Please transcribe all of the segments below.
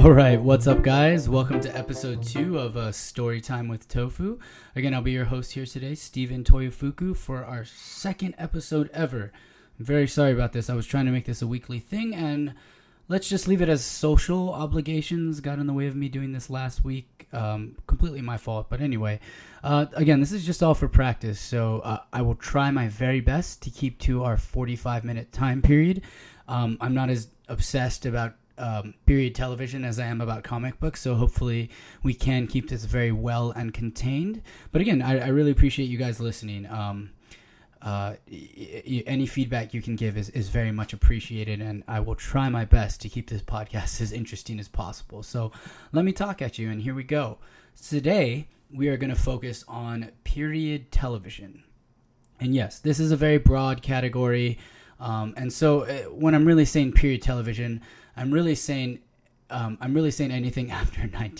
All right, what's up, guys? Welcome to episode 2 of Storytime with Tofu. Again, I'll be your host here today, Steven Toyofuku, for our second episode ever. I'm very sorry about this. I was trying to make this a weekly thing, and let's just leave it as social obligations got in the way of me doing this last week. Completely my fault, but anyway. Again, this is just all for practice, so I will try my very best to keep to our 45-minute time period. I'm not as obsessed about period television as I am about comic books, so hopefully we can keep this very well and contained. But again, I really appreciate you guys listening. Any feedback you can give is very much appreciated, and I will try my best to keep this podcast as interesting as possible. So let me talk at you, and here we go. Today, we are going to focus on period television. And yes, this is a very broad category, and so when I'm really saying period television, I'm really saying anything after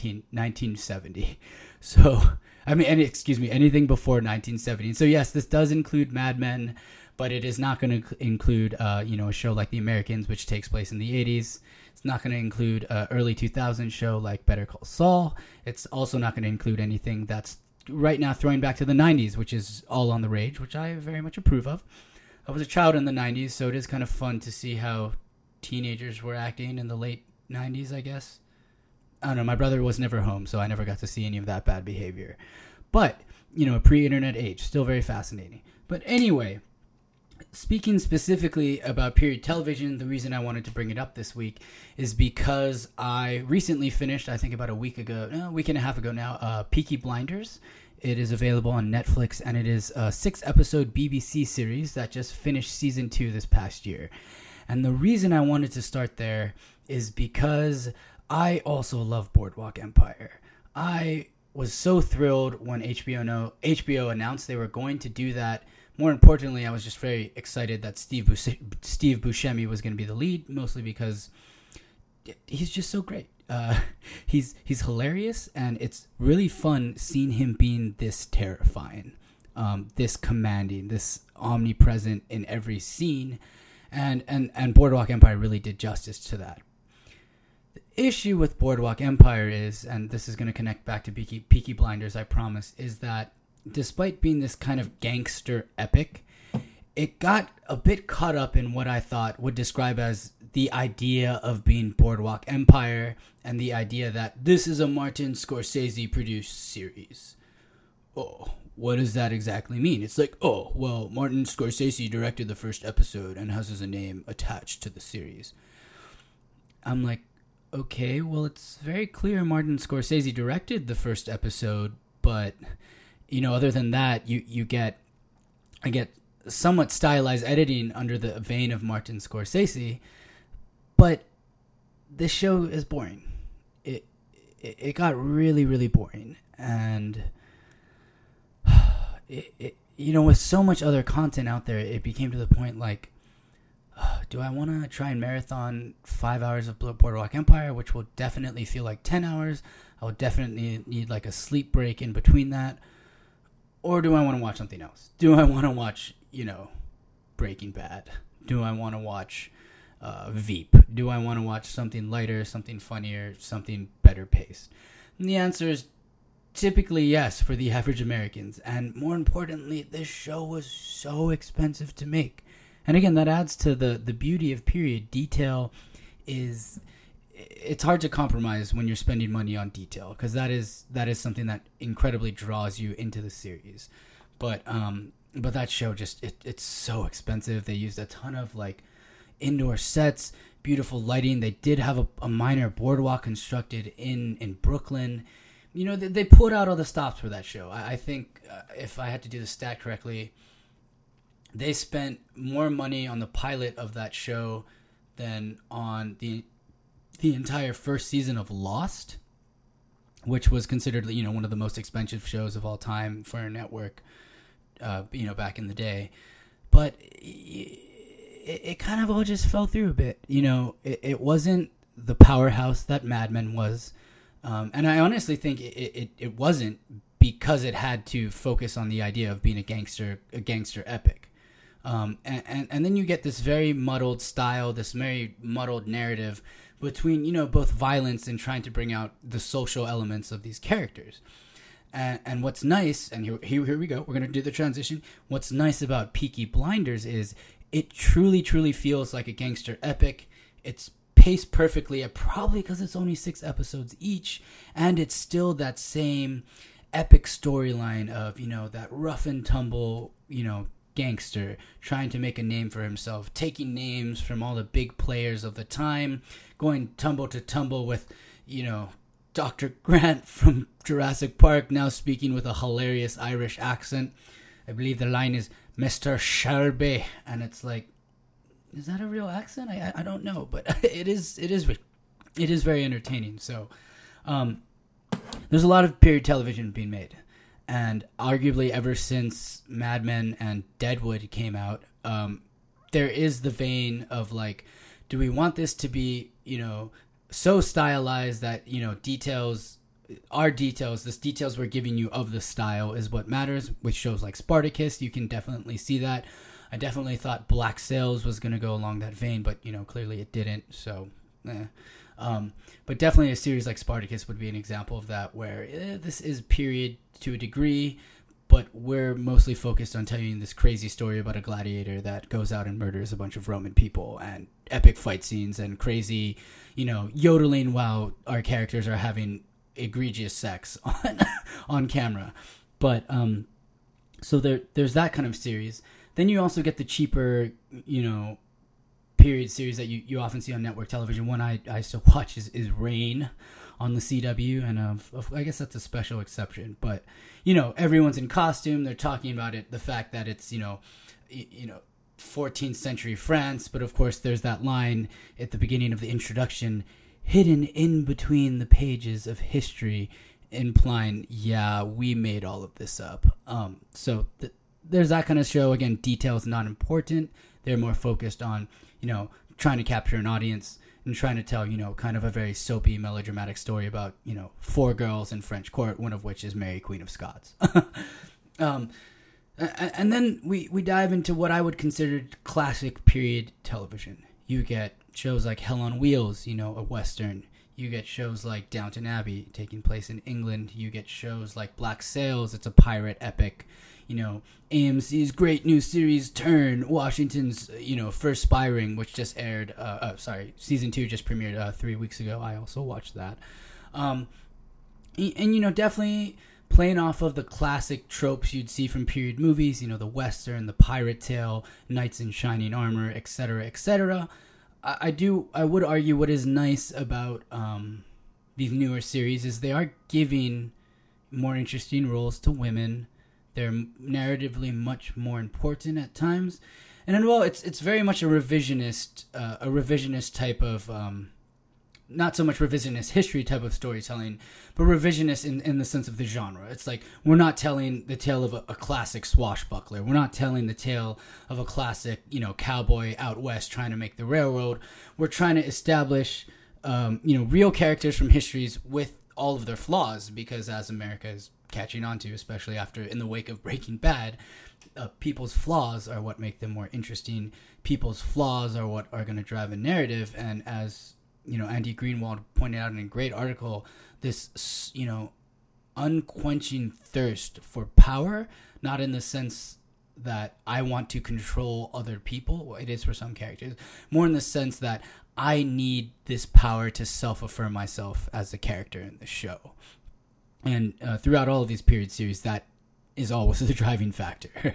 1970. So, anything before 1970. So yes, this does include Mad Men, but it is not going to include, a show like The Americans, which takes place in the 80s. It's not going to include an early 2000s show like Better Call Saul. It's also not going to include anything that's right now throwing back to the 90s, which is all on the rage, which I very much approve of. I was a child in the 90s, so it is kind of fun to see how teenagers were acting in the late 90s, I guess. I don't know, my brother was never home, so I never got to see any of that bad behavior. But, a pre-internet age, still very fascinating. But anyway, speaking specifically about period television, the reason I wanted to bring it up this week is because I recently finished, I think about a week and a half ago now, Peaky Blinders. It is available on Netflix, and it is a 6-episode BBC series that just finished season 2 this past year. And the reason I wanted to start there is because I also love Boardwalk Empire. I was so thrilled when HBO announced they were going to do that. More importantly, I was just very excited that Steve Buscemi was going to be the lead, mostly because he's just so great. He's hilarious, and it's really fun seeing him being this terrifying, this commanding, this omnipresent in every scene. And Boardwalk Empire really did justice to that. The issue with Boardwalk Empire is, and this is going to connect back to Peaky Blinders, I promise, is that despite being this kind of gangster epic, it got a bit caught up in what I thought would describe as the idea of being Boardwalk Empire and the idea that this is a Martin Scorsese produced series. Oh, what does that exactly mean? It's like, oh, well, Martin Scorsese directed the first episode and has his name attached to the series. I'm like, okay, well, it's very clear Martin Scorsese directed the first episode, but, other than that, I get somewhat stylized editing under the vein of Martin Scorsese, but this show is boring. It got really, really boring, and with so much other content out there, it became to the point like, do I want to try and marathon 5 hours of Boardwalk Empire, which will definitely feel like 10 hours. I will definitely need like a sleep break in between that. Or do I want to watch something else? Do I want to watch, Breaking Bad? Do I want to watch Veep? Do I want to watch something lighter, something funnier, something better paced? And the answer is typically yes for the average Americans. And more importantly, this show was so expensive to make. And again, that adds to the beauty of period. Detail it's hard to compromise when you're spending money on detail, because that is something that incredibly draws you into the series. But that show just, it's so expensive. They used a ton of like indoor sets, beautiful lighting. They did have a minor boardwalk constructed in Brooklyn. They pulled out all the stops for that show. I think if I had to do the stat correctly, they spent more money on the pilot of that show than on the entire first season of Lost, which was considered, one of the most expensive shows of all time for a network, back in the day. But it kind of all just fell through a bit. It wasn't the powerhouse that Mad Men was. And I honestly think it wasn't, because it had to focus on the idea of being a gangster epic. And then you get this very muddled style, this very muddled narrative between, both violence and trying to bring out the social elements of these characters. And what's nice, and here we go, we're going to do the transition. What's nice about Peaky Blinders is it truly, truly feels like a gangster epic. It's paced perfectly, probably because it's only 6 episodes each, and it's still that same epic storyline of, that rough and tumble, gangster trying to make a name for himself, taking names from all the big players of the time, going tumble to tumble with, Dr. Grant from Jurassic Park, now speaking with a hilarious Irish accent. I believe the line is Mr. Shelby, and it's like, is that a real accent? I don't know, but it is very entertaining. So there's a lot of period television being made, and arguably ever since Mad Men and Deadwood came out, there is the vein of like, do we want this to be, so stylized that, details are details. This details we're giving you of the style is what matters. With shows like Spartacus, you can definitely see that. I definitely thought Black Sails was going to go along that vein, but, clearly it didn't. So, but definitely a series like Spartacus would be an example of that, where this is period to a degree, but we're mostly focused on telling you this crazy story about a gladiator that goes out and murders a bunch of Roman people, and epic fight scenes and crazy, yodeling while our characters are having egregious sex on camera. But so there's that kind of series. Then you also get the cheaper, period series that you often see on network television. One I still watch is Reign on the CW, and I guess that's a special exception. But everyone's in costume. They're talking about it, the fact that it's 14th century France. But of course, there's that line at the beginning of the introduction, hidden in between the pages of history, implying, yeah, we made all of this up. So there's that kind of show. Again, details not important. They're more focused on, trying to capture an audience and trying to tell, kind of a very soapy, melodramatic story about, 4 girls in French court, one of which is Mary, Queen of Scots. And then we dive into what I would consider classic period television. You get shows like Hell on Wheels, a Western. You get shows like Downton Abbey, taking place in England. You get shows like Black Sails, it's a pirate epic. AMC's great new series Turn, Washington's, first spy ring, which just aired, season 2 just premiered 3 weeks ago. I also watched that. And definitely playing off of the classic tropes you'd see from period movies, the Western, the pirate tale, knights in shining armor, etc., etc. I would argue what is nice about these newer series is they are giving more interesting roles to women. They're narratively much more important at times, and then, well, it's very much a revisionist type of, not so much revisionist history type of storytelling, but revisionist in the sense of the genre. It's like, we're not telling the tale of a classic swashbuckler. We're not telling the tale of a classic, cowboy out west trying to make the railroad. We're trying to establish, real characters from histories with all of their flaws, because as America is catching on to, especially in the wake of Breaking Bad, people's flaws are what make them more interesting. People's flaws are what are going to drive a narrative. And as Andy Greenwald pointed out in a great article, this unquenching thirst for power, not in the sense that I want to control other people. Well, it is for some characters, more in the sense that I need this power to self-affirm myself as a character in the show. And throughout all of these period series, that is always the driving factor.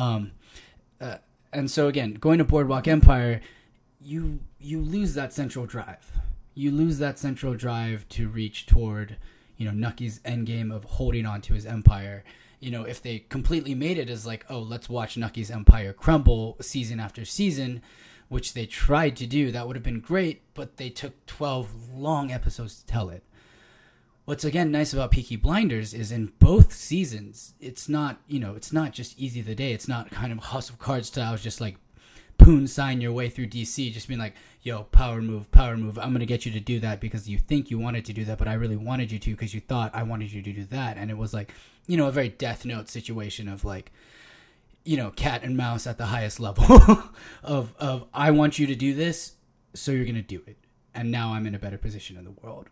And so again, going to Boardwalk Empire, you lose that central drive. You lose that central drive to reach toward, Nucky's endgame of holding on to his empire. If they completely made it as like, oh, let's watch Nucky's empire crumble season after season, which they tried to do, that would have been great, but they took 12 long episodes to tell it. What's again nice about Peaky Blinders is in both seasons, it's not just easy the day. It's not kind of House of Cards style, just like poon sign your way through DC, just being like, yo, power move. I'm going to get you to do that because you think you wanted to do that, but I really wanted you to because you thought I wanted you to do that. And it was like, a very Death Note situation of like, cat and mouse at the highest level of I want you to do this, so you're going to do it. and now I'm in a better position in the world.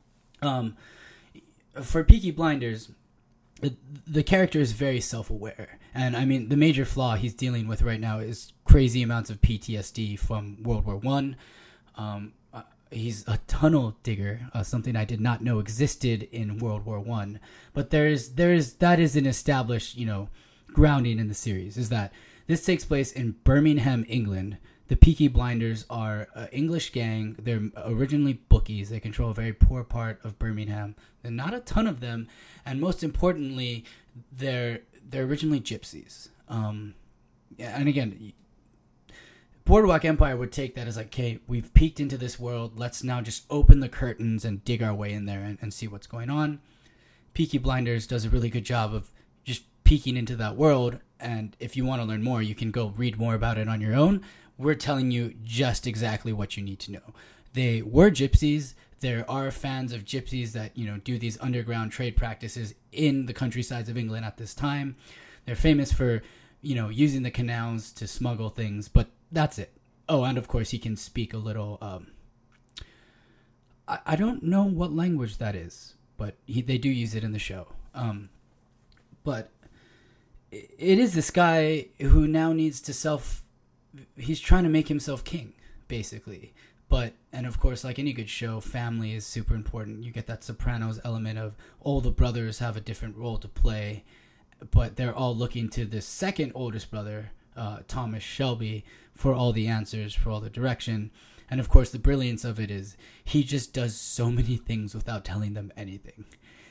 For Peaky Blinders, the character is very self-aware, and I mean the major flaw he's dealing with right now is crazy amounts of PTSD from World War One. He's a tunnel digger, something I did not know existed in World War One. But that is an established, grounding in the series. Is that this takes place in Birmingham, England. The Peaky Blinders are an English gang. They're originally bookies. They control a very poor part of Birmingham. There are not a ton of them, and most importantly, they're originally gypsies. And again, Boardwalk Empire would take that as like, okay, we've peeked into this world. Let's now just open the curtains and dig our way in there and see what's going on. Peaky Blinders does a really good job of just peeking into that world. And if you want to learn more, you can go read more about it on your own. We're telling you just exactly what you need to know. They were gypsies. There are fans of gypsies that, do these underground trade practices in the countrysides of England at this time. They're famous for, using the canals to smuggle things, but that's it. Oh, and of course he can speak a little, I don't know what language that is, but they do use it in the show. But it is this guy who now needs to he's trying to make himself king, basically. And of course, like any good show, family is super important. You get that Sopranos element of all the brothers have a different role to play, but they're all looking to the second oldest brother, Thomas Shelby, for all the answers, for all the direction. And of course, the brilliance of it is he just does so many things without telling them anything.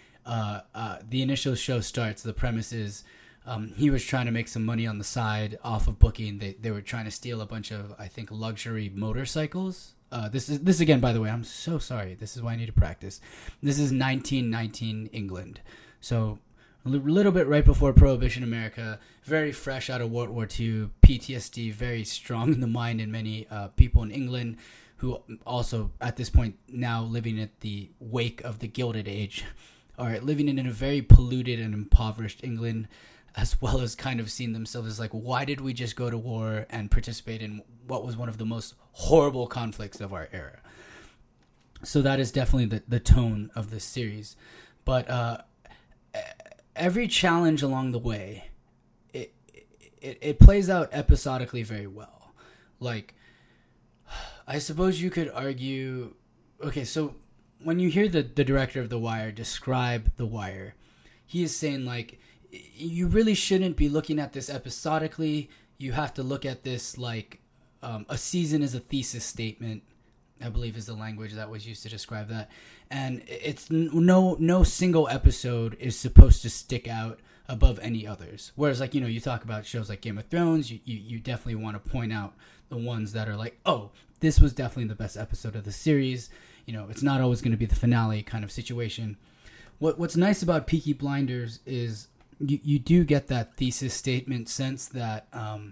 The initial show starts, the premise is he was trying to make some money on the side off of booking. They were trying to steal a bunch of, I think, luxury motorcycles. This again, by the way, I'm so sorry. This is why I need to practice. This is 1919 England. So a little bit right before Prohibition America, very fresh out of World War II, PTSD very strong in the mind in many people in England who also, at this point, now living at the wake of the Gilded Age, are living in a very polluted and impoverished England, as well as kind of seeing themselves as like, why did we just go to war and participate in what was one of the most horrible conflicts of our era? So that is definitely the tone of this series. But every challenge along the way, it plays out episodically very well. Like, I suppose you could argue, okay, so when you hear the director of The Wire describe The Wire, he is saying, like, you really shouldn't be looking at this episodically. You have to look at this like a season is a thesis statement, I believe is the language that was used to describe that. And it's no single episode is supposed to stick out above any others. Whereas, like, you talk about shows like Game of Thrones, you definitely want to point out the ones that are like, oh, this was definitely the best episode of the series. It's not always going to be the finale kind of situation. What's nice about Peaky Blinders is you do get that thesis statement sense that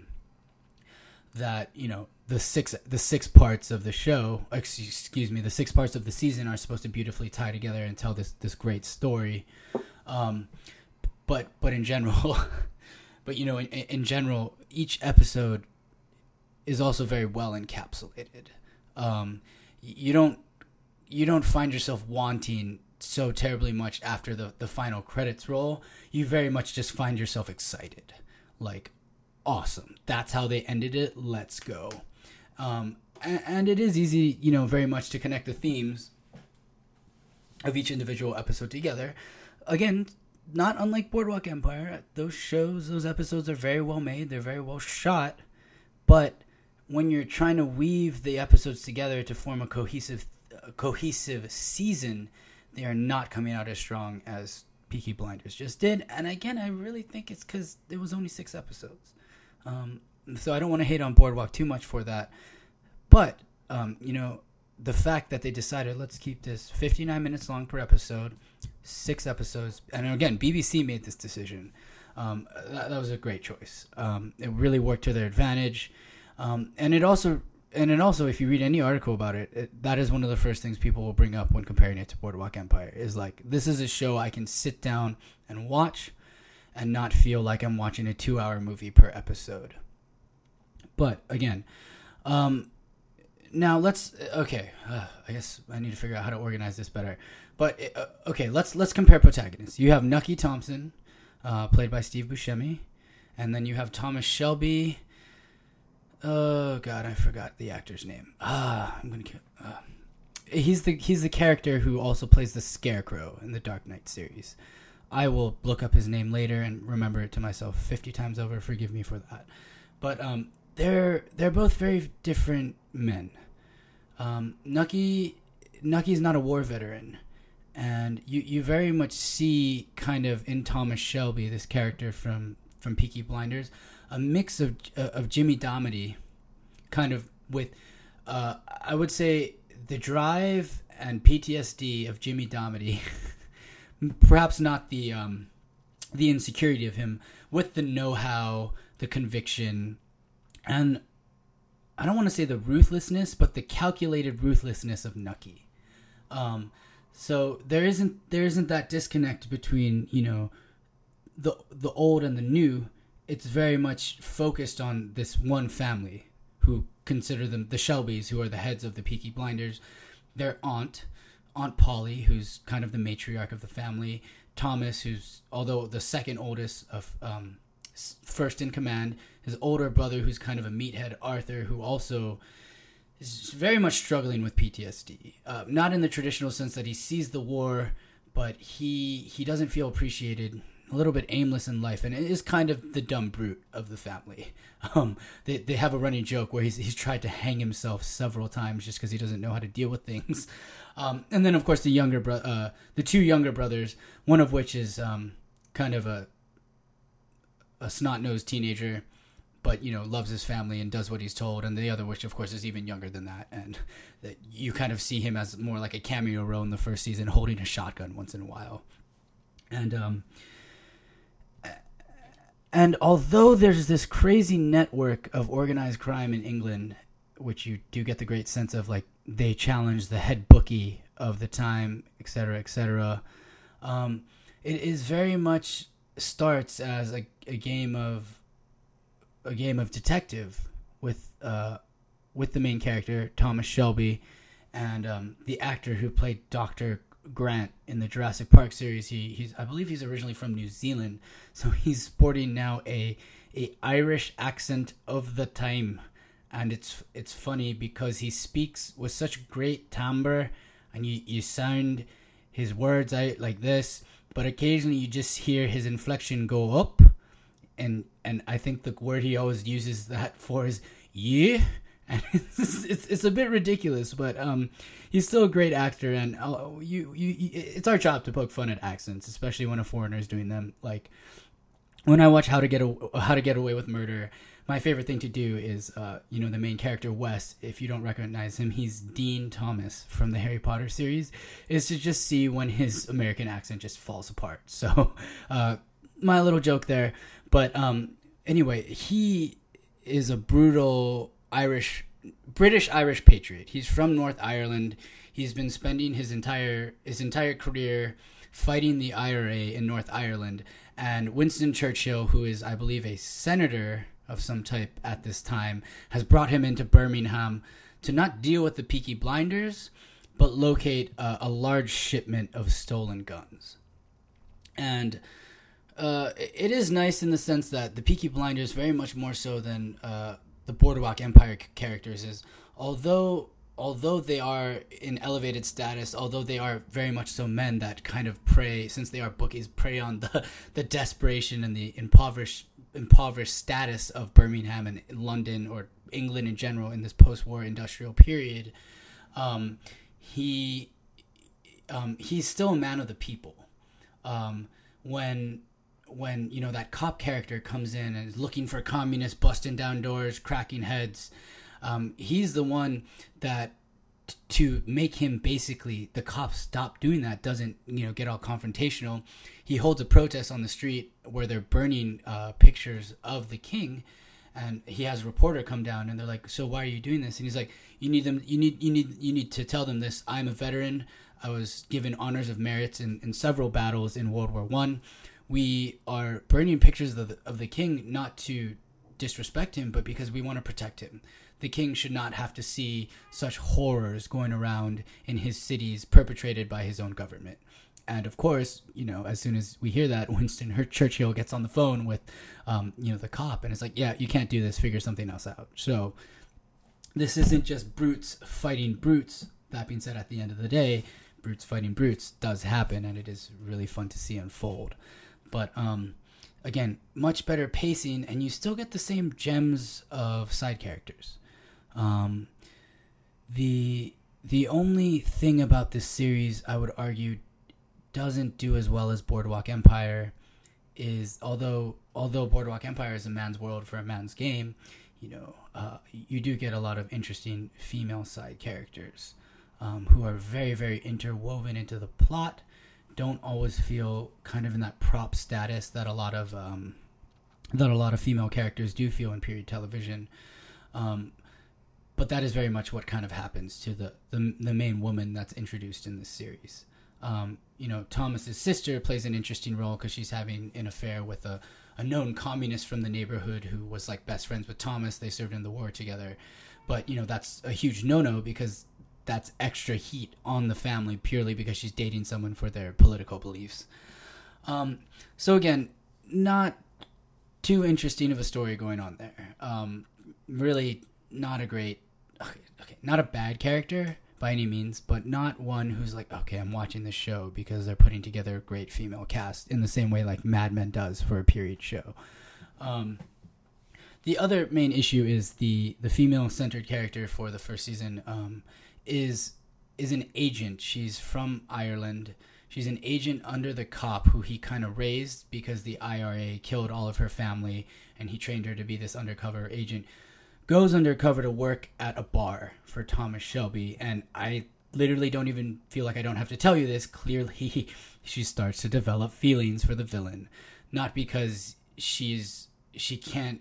the six parts of the show, the 6 parts of the season are supposed to beautifully tie together and tell this great story. But in general, in general, each episode is also very well encapsulated. You don't find yourself wanting so terribly much after the final credits roll. You very much just find yourself excited, like, awesome, that's how they ended it, let's go. And it is easy, very much to connect the themes of each individual episode together. Again, not unlike Boardwalk Empire, those episodes are very well made, they're very well shot, but when you're trying to weave the episodes together to form a cohesive season, they are not coming out as strong as Peaky Blinders just did. And again, I really think it's because there was only 6 episodes. So I don't want to hate on Boardwalk too much for that. But, the fact that they decided, let's keep this 59 minutes long per episode, 6 episodes. And again, BBC made this decision. That was a great choice. It really worked to their advantage. And it also, if you read any article about it, that is one of the first things people will bring up when comparing it to Boardwalk Empire, is like, this is a show I can sit down and watch and not feel like I'm watching a 2-hour movie per episode. But again, now let's okay. I guess I need to figure out how to organize this better. But okay, let's compare protagonists. You have Nucky Thompson, played by Steve Buscemi, and then you have Thomas Shelby. Oh God, I forgot the actor's name. He's the character who also plays the Scarecrow in the Dark Knight series. I will look up his name later and remember it to myself 50 times over. Forgive me for that. But they're both very different men. Nucky's not a war veteran, and you very much see kind of in Thomas Shelby, this character from Peaky Blinders, a mix of Jimmy Domedy, kind of with I would say the drive and PTSD of Jimmy Domedy. Perhaps not the insecurity of him, with the know-how, the conviction, and I don't want to say the ruthlessness, but the calculated ruthlessness of Nucky. So there isn't that disconnect between, you know, the old and the new. It's very much focused on this one family who consider them the Shelbys, who are the heads of the Peaky Blinders. Their Aunt Polly, who's kind of the matriarch of the family. Thomas, who's, although the second oldest of first in command. His older brother, who's kind of a meathead, Arthur, who also is very much struggling with PTSD. Not in the traditional sense that he sees the war, but he doesn't feel appreciated, a little bit aimless in life, and it is kind of the dumb brute of the family. They have a running joke where he's tried to hang himself several times just because he doesn't know how to deal with things. And then, of course, the two younger brothers, one of which is kind of a snot-nosed teenager, but, you know, loves his family and does what he's told, and the other, which, of course, is even younger than that, and that you kind of see him as more like a cameo role in the first season, holding a shotgun once in a while. And although there's this crazy network of organized crime in England, which you do get the great sense of, like, they challenge the head bookie of the time, etc., etc., it is very much starts as a game of detective with the main character Thomas Shelby and the actor who played Dr. Grant in the Jurassic Park series. I believe he's originally from New Zealand, so he's sporting now a Irish accent of the time, and it's funny because he speaks with such great timbre, and you sound his words out like this, but occasionally you just hear his inflection go up, and I think the word he always uses that for is yeah. And it's a bit ridiculous, but he's still a great actor, and it's our job to poke fun at accents, especially when a foreigner is doing them. Like when I watch How to Get Away with Murder, my favorite thing to do is the main character Wes. If you don't recognize him, he's Dean Thomas from the Harry Potter series. Is to just see when his American accent just falls apart. So my little joke there, but anyway, he is a brutal British Irish patriot. He's from North Ireland. He's been spending his entire career fighting the IRA in North Ireland. And Winston Churchill, who is, I believe, a senator of some type at this time, has brought him into Birmingham to not deal with the Peaky Blinders, but locate a large shipment of stolen guns. And it is nice in the sense that the Peaky Blinders, very much more so than the Boardwalk Empire characters, is although they are in elevated status, although they are very much so men that kind of prey, since they are bookies, prey on the desperation and the impoverished status of Birmingham and London, or England in general, in this post-war industrial period. He's still a man of the people. When that cop character comes in and is looking for communists, busting down doors, cracking heads, he's the one that, to make him basically, the cops stop doing that, doesn't get all confrontational. He holds a protest on the street where they're burning pictures of the king, and he has a reporter come down, and they're like, "So why are you doing this?" And he's like, "You need to tell them this. I'm a veteran. I was given honors of merits in several battles in World War I. We are burning pictures of the king, not to disrespect him, but because we want to protect him. the king should not have to see such horrors going around in his cities perpetrated by his own government. And of course, as soon as we hear that, Winston Churchill gets on the phone with, the cop, and it's like, yeah, you can't do this. Figure something else out. So this isn't just brutes fighting brutes. That being said, at the end of the day, brutes fighting brutes does happen, and it is really fun to see unfold. But again, much better pacing, and you still get the same gems of side characters. The only thing about this series, I would argue, doesn't do as well as Boardwalk Empire is, although Boardwalk Empire is a man's world for a man's game, you do get a lot of interesting female side characters who are very, very interwoven into the plot, don't always feel kind of in that prop status that a lot of female characters do feel in period television. But that is very much what kind of happens to the main woman that's introduced in this series. Thomas's sister plays an interesting role because she's having an affair with a known communist from the neighborhood who was like best friends with Thomas. They served in the war together. But, that's a huge no-no because that's extra heat on the family purely because she's dating someone for their political beliefs. So again, not too interesting of a story going on there. Really not a great, not a bad character by any means, but not one who's like, okay, I'm watching this show because they're putting together a great female cast in the same way like Mad Men does for a period show. The other main issue is the female-centered character for the first season is an agent. She's from Ireland. She's an agent under the cop who he kind of raised because the IRA killed all of her family, and he trained her to be this undercover agent. Goes undercover to work at a bar for Thomas Shelby, and I literally don't even feel like I don't have to tell you this. Clearly, she starts to develop feelings for the villain. Not because she's like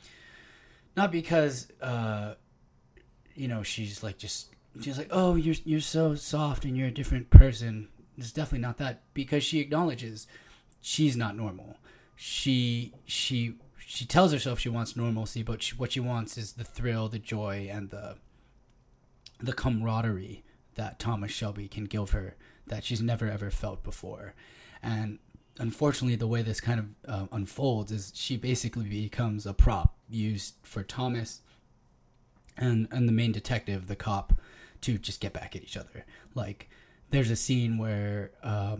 oh, you're so soft and you're a different person. It's definitely not that, because she acknowledges she's not normal. She tells herself she wants normalcy, but what she wants is the thrill, the joy, and the camaraderie that Thomas Shelby can give her that she's never ever felt before. And unfortunately, the way this kind of unfolds is she basically becomes a prop used for Thomas and the main detective, the cop, to just get back at each other. Like, there's a scene where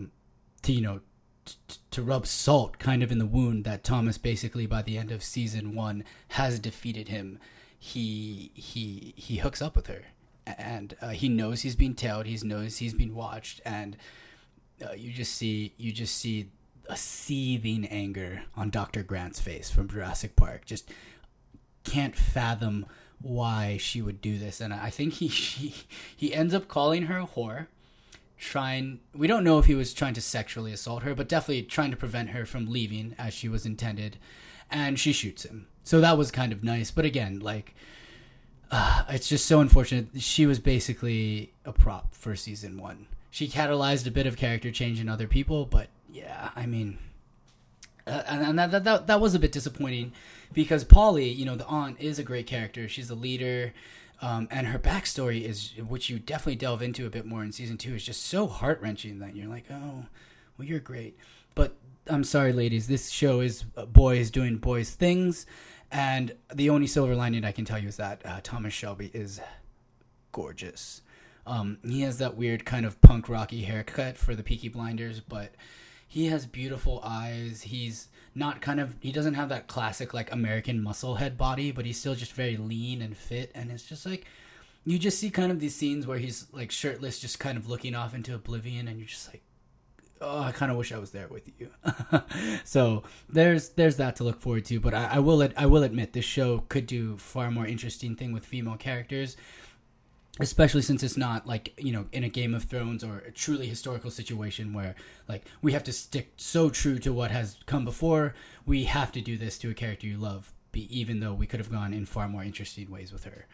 to rub salt kind of in the wound that Thomas basically by the end of season 1 has defeated him. He hooks up with her, and he knows he's being tailed. He knows he's being watched, and you just see a seething anger on Dr. Grant's face from Jurassic Park. Just can't fathom why she would do this, and I think he ends up calling her a whore. We don't know if he was trying to sexually assault her, but definitely trying to prevent her from leaving as she was intended, and she shoots him. So that was kind of nice, but again, it's just so unfortunate. She was basically a prop for season 1. She catalyzed a bit of character change in other people, but yeah, I mean, and that was a bit disappointing because Polly, the aunt, is a great character. She's a leader. And her backstory is, which you definitely delve into a bit more in season 2, is just so heart-wrenching that you're like, oh, well, you're great. But I'm sorry, ladies, this show is boys doing boys things, and the only silver lining I can tell you is that Thomas Shelby is gorgeous. He has that weird kind of punk rocky haircut for the Peaky Blinders, but he has beautiful eyes. He's not he doesn't have that classic like American muscle head body, but he's still just very lean and fit. And it's just like, you just see kind of these scenes where he's like shirtless, just kind of looking off into oblivion. And you're just like, oh, I kind of wish I was there with you. So there's that to look forward to. But I will admit this show could do far more interesting thing with female characters, especially since it's not like, in a Game of Thrones or a truly historical situation where like we have to stick so true to what has come before. We have to do this to a character you love, even though we could have gone in far more interesting ways with her.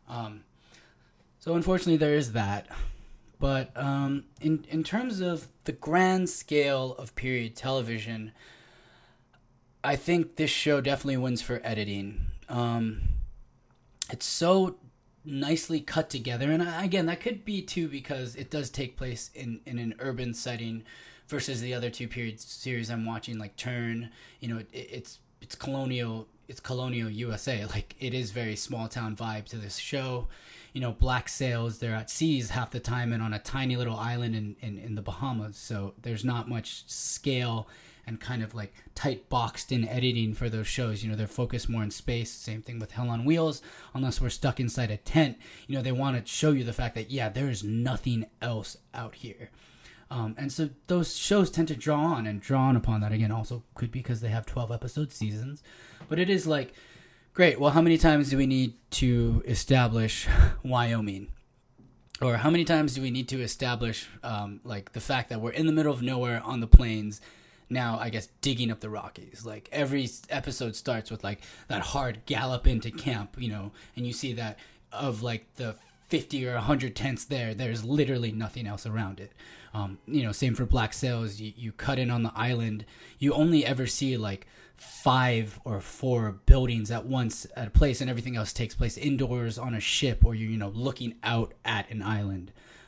So unfortunately there is that. But in terms of the grand scale of period television, I think this show definitely wins for editing. It's so nicely cut together. And again, that could be too because it does take place in an urban setting versus the other two period series I'm watching, like Turn. It's colonial. It's colonial USA. Like, it is very small town vibe to this show. Black Sails, they're at seas half the time and on a tiny little island in the Bahamas. So there's not much scale and kind of like tight boxed in editing for those shows. They're focused more in space. Same thing with Hell on Wheels. Unless we're stuck inside a tent, they want to show you the fact that, yeah, there is nothing else out here. And so those shows tend to draw on upon that. Again, also could be because they have 12 episode seasons. But it is like, great, well, how many times do we need to establish Wyoming? Or how many times do we need to establish like the fact that we're in the middle of nowhere on the plains, now I guess digging up the Rockies? Like, every episode starts with like that hard gallop into camp, and you see that of like the 50 or 100 tents there's literally nothing else around it. Same for Black Sails. You cut in on the island, you only ever see like 5 or 4 buildings at once at a place, and everything else takes place indoors on a ship, or you're looking out at an island.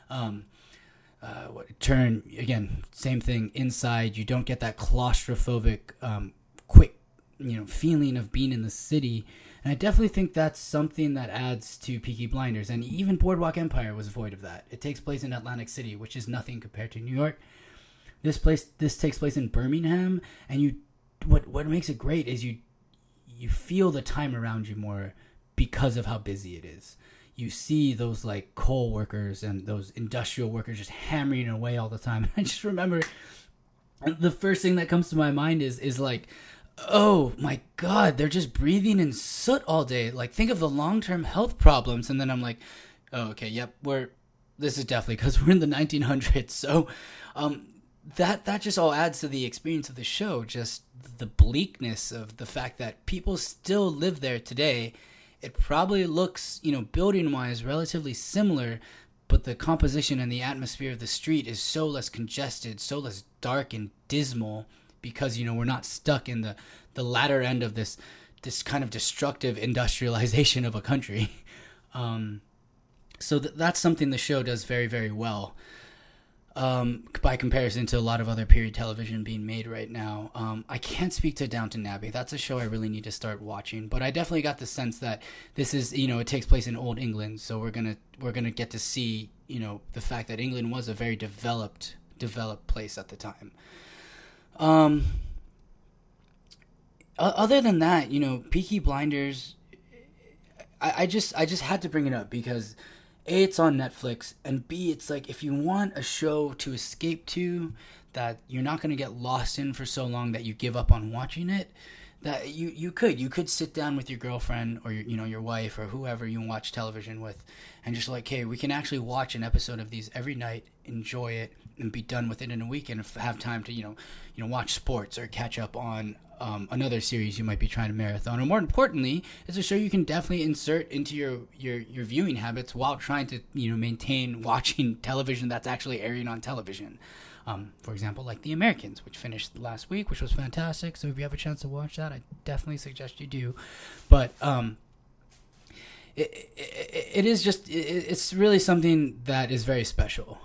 Turn, again, same thing. Inside, you don't get that claustrophobic quick feeling of being in the city. And I definitely think that's something that adds to Peaky Blinders. And even Boardwalk Empire was void of that. It takes place in Atlantic City, which is nothing compared to New York. This takes place in Birmingham, and what makes it great is you feel the time around you more because of how busy it is. You see those like coal workers and those industrial workers just hammering away all the time. I just remember the first thing that comes to my mind is like, oh my God, they're just breathing in soot all day. Like, think of the long-term health problems. And then I'm like, oh, okay, yep, this is definitely because we're in the 1900s. So that just all adds to the experience of the show. Just the bleakness of the fact that people still live there today. It probably looks, building-wise, relatively similar, but the composition and the atmosphere of the street is so less congested, so less dark and dismal, because we're not stuck in the latter end of this kind of destructive industrialization of a country. So that's something the show does very, very well, by comparison to a lot of other period television being made right now. I can't speak to Downton Abbey. That's a show I really need to start watching, but I definitely got the sense that this is, it takes place in Old England, so we're gonna get to see, the fact that England was a very developed place at the time. Other than that, Peaky Blinders, I just had to bring it up because A, it's on Netflix, and B, it's like, if you want a show to escape to that you're not going to get lost in for so long that you give up on watching it, that you could sit down with your girlfriend or your wife or whoever you watch television with, and just like, hey, we can actually watch an episode of these every night, enjoy it, and be done with it in a week, and have time to watch sports or catch up on another series you might be trying to marathon. Or more importantly, it's a show you can definitely insert into your viewing habits while trying to maintain watching television that's actually airing on television. For example, like The Americans, which finished last week, which was fantastic. So if you have a chance to watch that, I definitely suggest you do. But it is just, it's really something that is very special.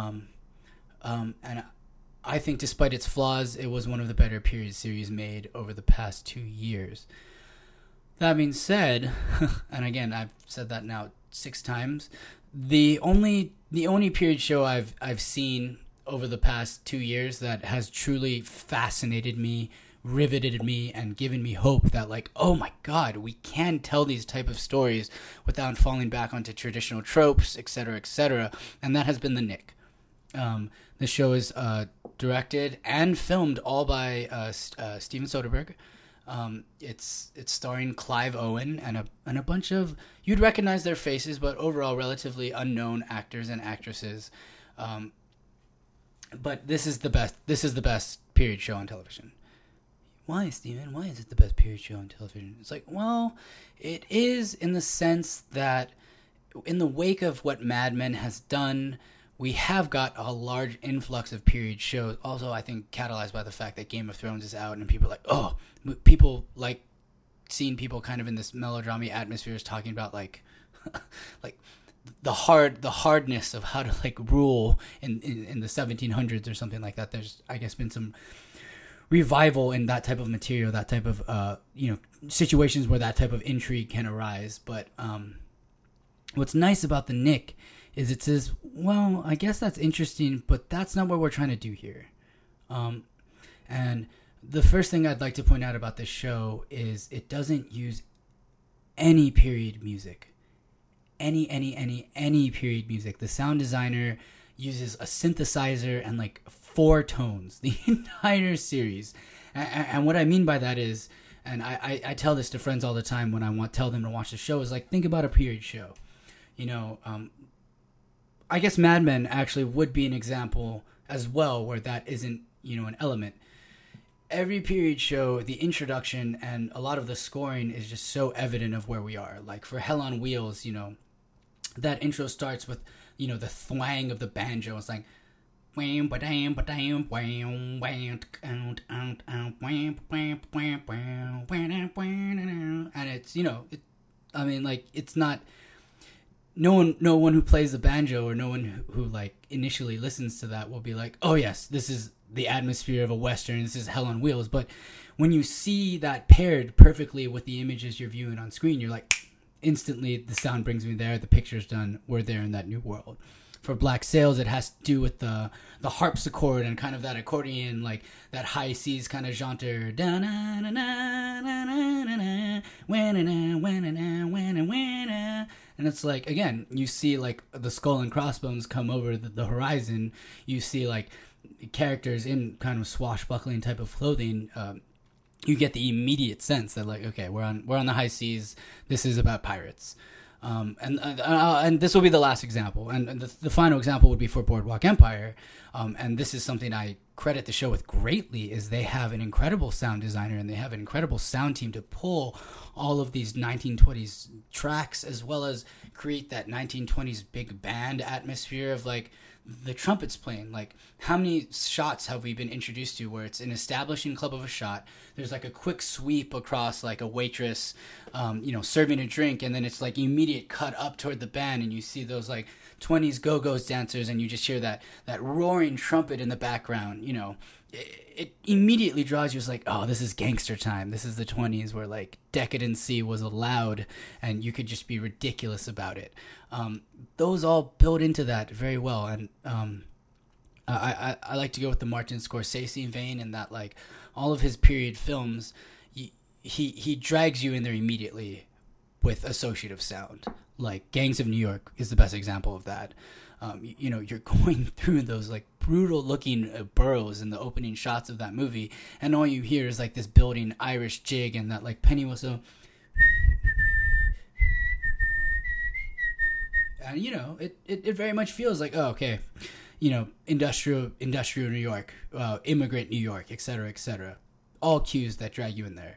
And I think despite its flaws, it was one of the better period series made over the past 2 years. That being said, and again, I've said that now 6 times, the only period show I've seen over the past 2 years that has truly fascinated me, riveted me, and given me hope that, like, oh my God, we can tell these type of stories without falling back onto traditional tropes, etc., and that has been The Knick. The show is directed and filmed all by Steven Soderbergh. It's starring Clive Owen and a bunch of, you'd recognize their faces, but overall relatively unknown actors and actresses. But this is the best period show on television. Why, Steven? Why is it the best period show on television? It's like, well, it is in the sense that in the wake of what Mad Men has done, we have got a large influx of period shows. Also, I think catalyzed by the fact that Game of Thrones is out and people are like, oh, people like seeing people kind of in this melodrama atmosphere is talking about like like the hardness of how to like rule in the 1700s or something like that. There's, I guess, been some revival in that type of material, that type of situations where that type of intrigue can arise. But what's nice about the Knick is it says, well, I guess that's interesting, but that's not what we're trying to do here. And the first thing I'd like to point out about this show is it doesn't use any period music. Any period music. The sound designer uses a synthesizer and like 4 tones the entire series. And what I mean by that is, and I tell this to friends all the time when I tell them to watch the show, is like, think about a period show. I guess Mad Men actually would be an example as well, where that isn't, an element. Every period show, the introduction and a lot of the scoring is just so evident of where we are. Like for Hell on Wheels, that intro starts with, the thwang of the banjo. It's like, and it's, it's not, no one who plays the banjo or no one who like initially listens to that will be like, oh yes, this is the atmosphere of a Western, this is Hell on Wheels. But when you see that paired perfectly with the images you're viewing on screen, you're like, instantly the sound brings me there, the picture's done, we're there in that new world. For Black Sails, it has to do with the harpsichord and kind of that accordion, like that high C's kind of jaunter. And it's like, again, you see like the skull and crossbones come over the horizon. You see like characters in kind of swashbuckling type of clothing. You get the immediate sense that like, okay, we're on the high seas. This is about pirates. And this will be the last example, and the final example would be for Boardwalk Empire, and this is something I credit the show with greatly, is they have an incredible sound designer and they have an incredible sound team to pull all of these 1920s tracks as well as create that 1920s big band atmosphere of like the trumpets playing. Like, how many shots have we been introduced to where it's an establishing club of a shot, there's like a quick sweep across like a waitress serving a drink, and then it's like immediate cut up toward the band and you see those like 20s go-go's dancers and you just hear that roaring trumpet in the background. It immediately draws you as like, oh, this is gangster time. This is the 20s where like decadency was allowed and you could just be ridiculous about it. Those all build into that very well. And I like to go with the Martin Scorsese vein in that like all of his period films, he drags you in there immediately with associative sound. Like Gangs of New York is the best example of that. You're going through those like brutal looking boroughs in the opening shots of that movie, and all you hear is like this building Irish jig and that like penny whistle. And it very much feels like, oh, okay, industrial New York, immigrant New York, etc., all cues that drag you in there.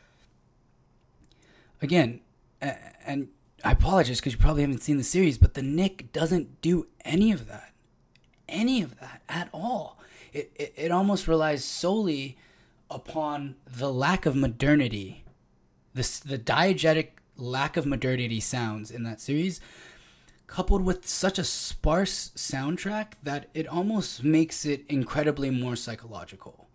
Again, and I apologize because you probably haven't seen the series, but the Knick doesn't do any of that at all. It almost relies solely upon the lack of modernity, the diegetic lack of modernity sounds in that series, coupled with such a sparse soundtrack that it almost makes it incredibly more psychological.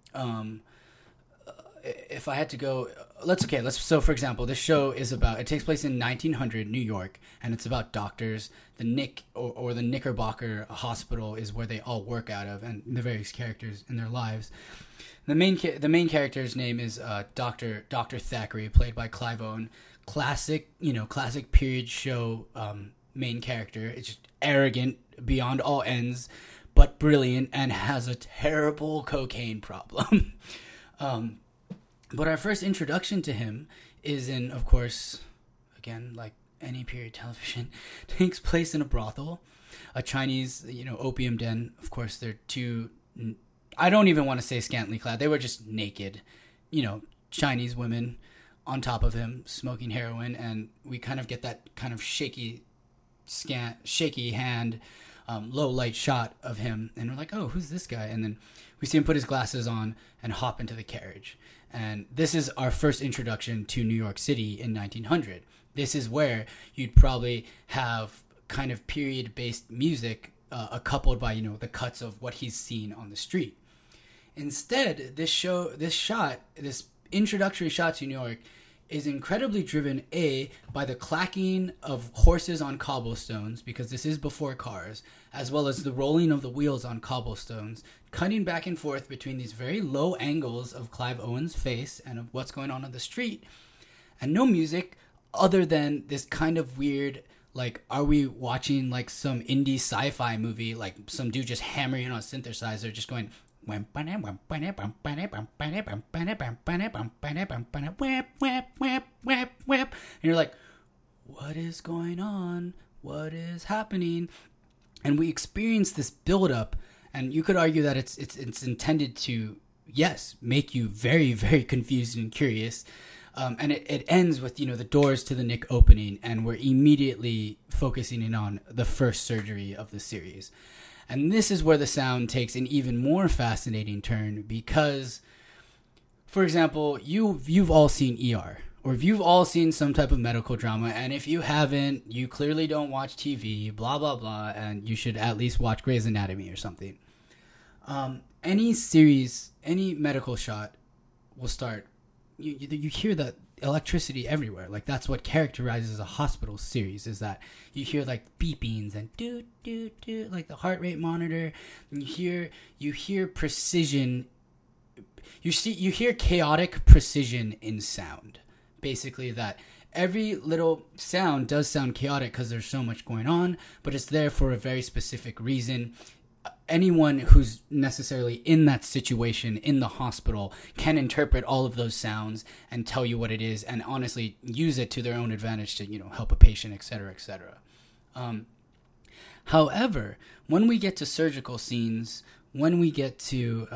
If I had to go, so for example, this show it takes place in 1900 New York, and it's about doctors. The Knick or the Knickerbocker Hospital is where they all work out of, and the various characters in their lives. The main character's name is Dr. Thackeray, played by Clive Owen. Classic period show main character. It's just arrogant beyond all ends, but brilliant, and has a terrible cocaine problem. But our first introduction to him is in, of course, again, like any period television, takes place in a brothel, a Chinese, opium den. Of course, they're two, I don't even want to say scantily clad. They were just naked, Chinese women on top of him smoking heroin. And we kind of get that kind of shaky hand, low light shot of him. And we're like, oh, who's this guy? And then we see him put his glasses on and hop into the carriage. And this is our first introduction to New York City in 1900. This is where you'd probably have kind of period-based music coupled by, the cuts of what he's seen on the street. Instead, this introductory shot to New York is incredibly driven, by the clacking of horses on cobblestones, because this is before cars, as well as the rolling of the wheels on cobblestones, cutting back and forth between these very low angles of Clive Owen's face and of what's going on the street, and no music other than this kind of weird, like, are we watching like some indie sci-fi movie, like some dude just hammering on a synthesizer, just going, and you're like, what is going on? What is happening? And we experience this buildup, and you could argue that it's intended to, yes, make you very, very confused and curious. And it ends with, the doors to the Nick opening, and we're immediately focusing in on the first surgery of the series. And this is where the sound takes an even more fascinating turn because, for example, you've all seen ER, or if you've all seen some type of medical drama, and if you haven't, you clearly don't watch TV, blah, blah, blah, and you should at least watch Grey's Anatomy or something. Any series, any medical shot will start, you hear that electricity everywhere. Like, that's what characterizes a hospital series, is that you hear like beepings and do do do, like the heart rate monitor, and you hear precision, you hear chaotic precision in sound. Basically, that every little sound does sound chaotic because there's so much going on, but it's there for a very specific reason. Anyone who's necessarily in that situation in the hospital can interpret all of those sounds and tell you what it is, and honestly use it to their own advantage to, help a patient, etc., etc. However, when we get to surgical scenes, when we get to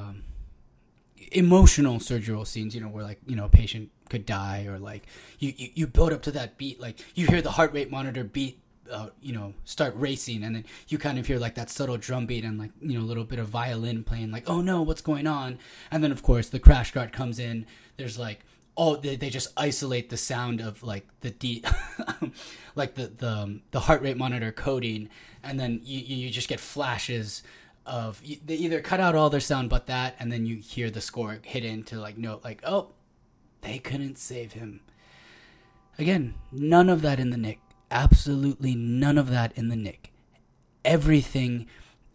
emotional surgical scenes, where like, a patient could die, or like you build up to that beat, like you hear the heart rate monitor beat, start racing, and then you kind of hear like that subtle drum beat and like, a little bit of violin playing, like, oh no, what's going on? And then of course the crash guard comes in. There's like, they just isolate the sound of like the like the heart rate monitor coding, and then you just get flashes of, they either cut out all their sound but that, and then you hear the score hit into like note, like, oh, they couldn't save him. Again, none of that in the Nick. Absolutely none of that in the Nick. Everything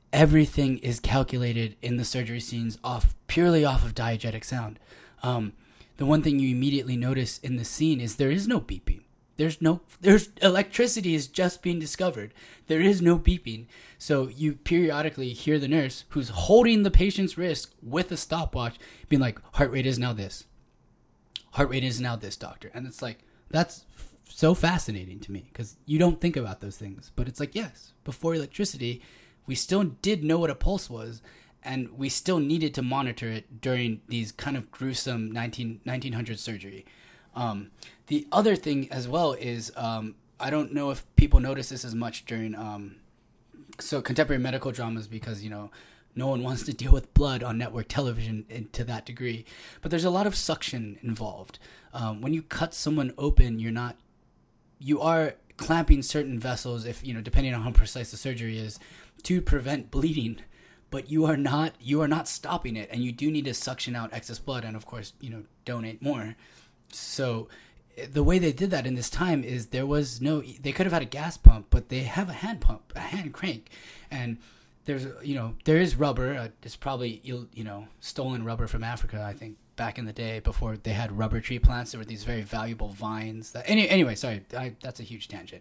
is calculated in the surgery scenes purely off of diegetic sound. The one thing you immediately notice in the scene is there is no beeping. There's electricity is just being discovered. There is no beeping. So you periodically hear the nurse who's holding the patient's wrist with a stopwatch being like, heart rate is now this. Heart rate is now this, doctor. And it's like, that's so fascinating to me because you don't think about those things. But it's like, yes, before electricity, we still did know what a pulse was, and we still needed to monitor it during these kind of gruesome 1900 surgery. The other thing as well is, I don't know if people notice this as much during contemporary medical dramas, because, no one wants to deal with blood on network television to that degree. But there's a lot of suction involved. When you cut someone open, you are clamping certain vessels, if depending on how precise the surgery is, to prevent bleeding, but you are not stopping it, and you do need to suction out excess blood and of course donate more. So the way they did that in this time is they could have had a gas pump, but they have a hand pump, a hand crank, and there is rubber. It's probably stolen rubber from Africa, I think, back in the day before they had rubber tree plants. There were these very valuable vines. Anyway, sorry, that's a huge tangent.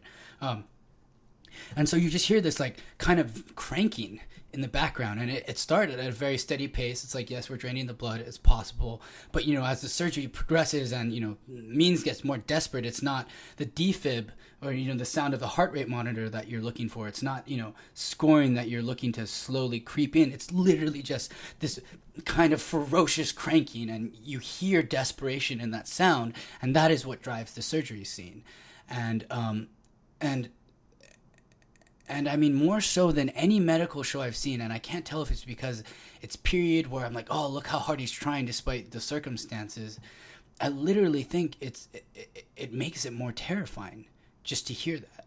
And so you just hear this like kind of cranking in the background, and it started at a very steady pace. It's like, yes, we're draining the blood as possible, but as the surgery progresses and means gets more desperate, it's not the defib or the sound of the heart rate monitor that you're looking for. It's not scoring that you're looking to slowly creep in. It's literally just this kind of ferocious cranking, and you hear desperation in that sound, and that is what drives the surgery scene. And I mean, more so than any medical show I've seen, and I can't tell if it's because it's period where I'm like, oh, look how hard he's trying despite the circumstances. I literally think it makes it more terrifying just to hear that.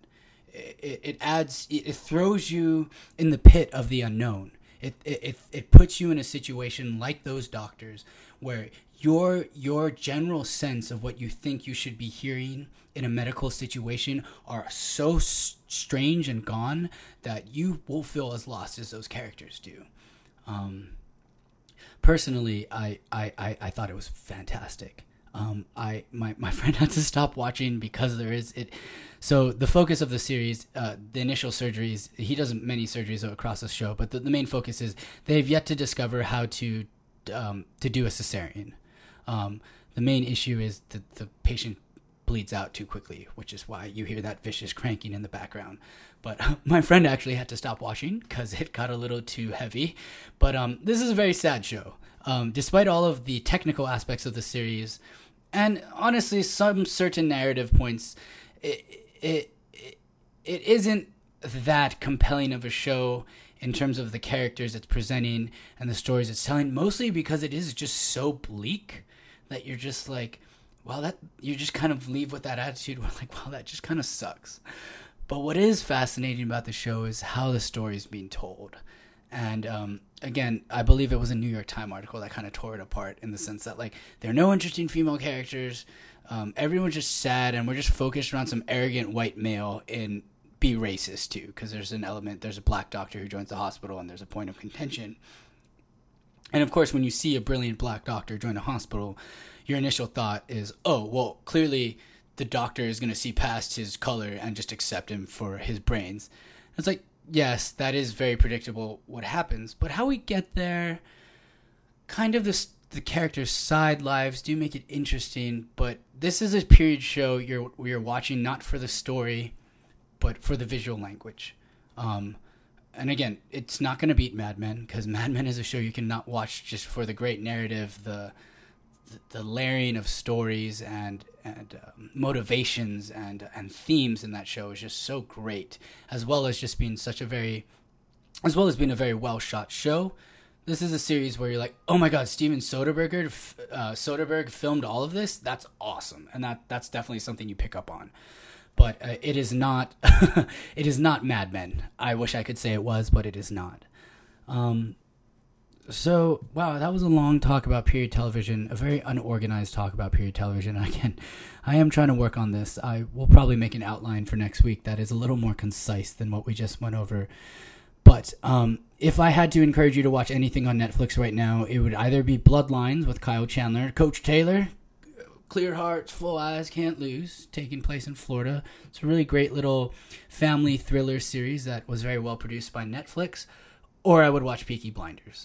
It throws you in the pit of the unknown. It puts you in a situation like those doctors where your general sense of what you think you should be hearing in a medical situation are so strange and gone that you will feel as lost as those characters do. Personally, I thought it was fantastic. My friend had to stop watching because there is it. So the focus of the series, the initial surgeries, he does many surgeries across the show, but the main focus is they've yet to discover how to do a cesarean. The main issue is that the patient bleeds out too quickly, which is why you hear that vicious cranking in the background. But my friend actually had to stop watching because it got a little too heavy. But this is a very sad show. Despite all of the technical aspects of the series, and honestly, some certain narrative points, it isn't that compelling of a show in terms of the characters it's presenting and the stories it's telling, mostly because it is just so bleak that you're just like, well, that you just kind of leave with that attitude where like, wow, that just kind of sucks. But what is fascinating about the show is how the story is being told. And again, I believe it was a New York Times article that kind of tore it apart in the sense that like there are no interesting female characters. Everyone's just sad, and we're just focused around some arrogant white male and be racist too, because there's a black doctor who joins the hospital, and there's a point of contention. And of course, when you see a brilliant black doctor join a hospital, your initial thought is, oh, well, clearly the doctor is going to see past his color and just accept him for his brains. It's like, yes, that is very predictable what happens, but how we get there, kind of the characters' side lives do make it interesting, but this is a period show you're watching not for the story, but for the visual language. And again, it's not going to beat Mad Men, because Mad Men is a show you cannot watch just for the great narrative, the layering of stories and motivations and themes in that show is just so great, as well as being a very well shot show. This is a series where you're like, oh my god, Steven Soderbergh filmed all of this. That's awesome, and that's definitely something you pick up on. But it is not it is not Mad Men. I wish I could say it was, but it is not. So, wow, that was a long talk about period television, a very unorganized talk about period television. Again, I am trying to work on this. I will probably make an outline for next week that is a little more concise than what we just went over. But if I had to encourage you to watch anything on Netflix right now, it would either be Bloodlines with Kyle Chandler, Coach Taylor, clear hearts, full eyes, can't lose, taking place in Florida. It's a really great little family thriller series that was very well produced by Netflix. Or I would watch Peaky Blinders.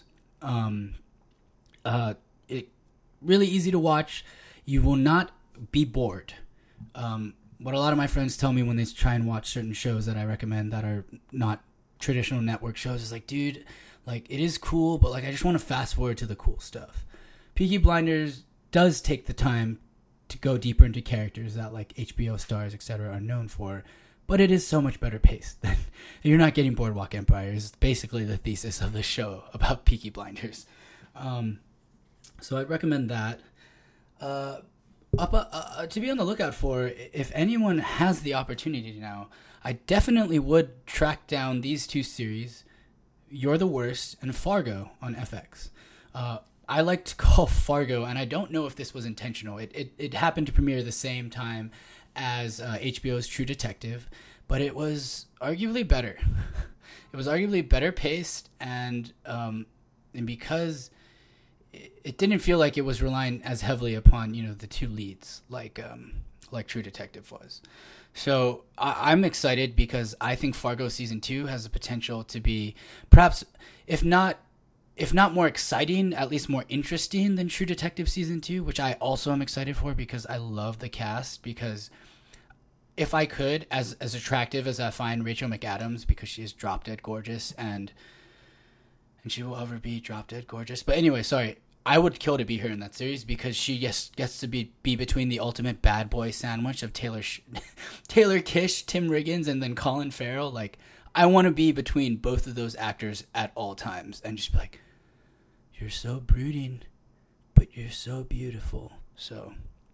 It really easy to watch. You will not be bored. What a lot of my friends tell me when they try and watch certain shows that I recommend that are not traditional network shows is like, dude, like it is cool, but like I just want to fast forward to the cool stuff. Peaky Blinders does take the time to go deeper into characters that like HBO stars, etc., are known for, but it is so much better paced. You're not getting Boardwalk Empire is basically the thesis of the show about Peaky Blinders. So I'd recommend that. To be on the lookout for, if anyone has the opportunity now, I definitely would track down these two series, You're the Worst and Fargo on FX. I like to call Fargo, and I don't know if this was intentional. It happened to premiere the same time as HBO's True Detective, but it was arguably better. It was arguably better paced, and because it didn't feel like it was relying as heavily upon the two leads like True Detective was. So I'm excited because I think Fargo season 2 has the potential to be perhaps, if not more exciting, at least more interesting than True Detective season 2, which I also am excited for because I love the cast. Because if I could, as attractive as I find Rachel McAdams, because she is drop dead gorgeous and she will ever be drop dead gorgeous. But anyway, sorry. I would kill to be her in that series because she gets to be between the ultimate bad boy sandwich of Taylor Kish, Tim Riggins, and then Colin Farrell. Like, I want to be between both of those actors at all times and just be like, you're so brooding, but you're so beautiful. So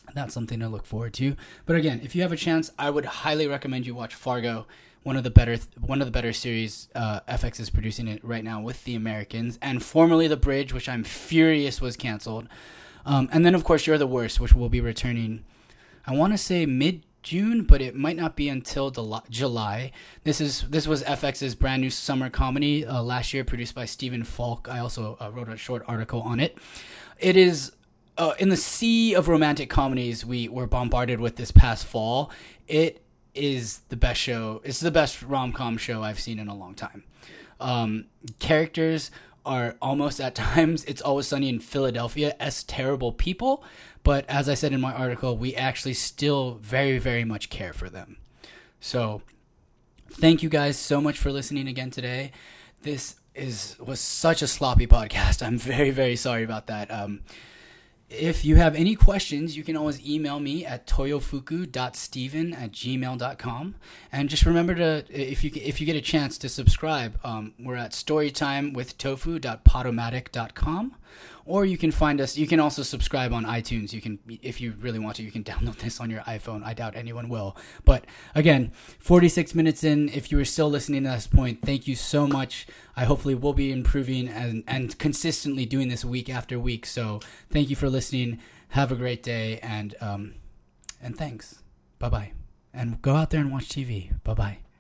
That's something to look forward to. But again, if you have a chance, I would highly recommend you watch Fargo, one of the better series. FX is producing it right now with the Americans, and formerly The Bridge, which I'm furious was canceled. And then of course You're the Worst, which will be returning, I want to say mid-June, but it might not be until July. This was FX's brand new summer comedy last year, produced by Stephen Falk. I also wrote a short article on it. It is in the sea of romantic comedies we were bombarded with this past fall. It is the best show. It's the best rom-com show I've seen in a long time. Characters are almost at times It's Always Sunny in Philadelphia as terrible people, but as I said in my article, we actually still very, very much care for them. So thank you guys so much for listening again today. This was such a sloppy podcast. I'm very, very sorry about that. If you have any questions, you can always email me at toyofuku.steven@gmail.com. And just remember to, if you get a chance, to subscribe. We're at storytimewithtofu.podomatic.com. Or you can find us, you can also subscribe on iTunes. You can, if you really want to, you can download this on your iPhone. I doubt anyone will. But again, 46 minutes in, if you were still listening to this point, thank you so much. I hopefully will be improving and consistently doing this week after week. So thank you for listening. Have a great day, and thanks. Bye-bye. And go out there and watch TV. Bye-bye.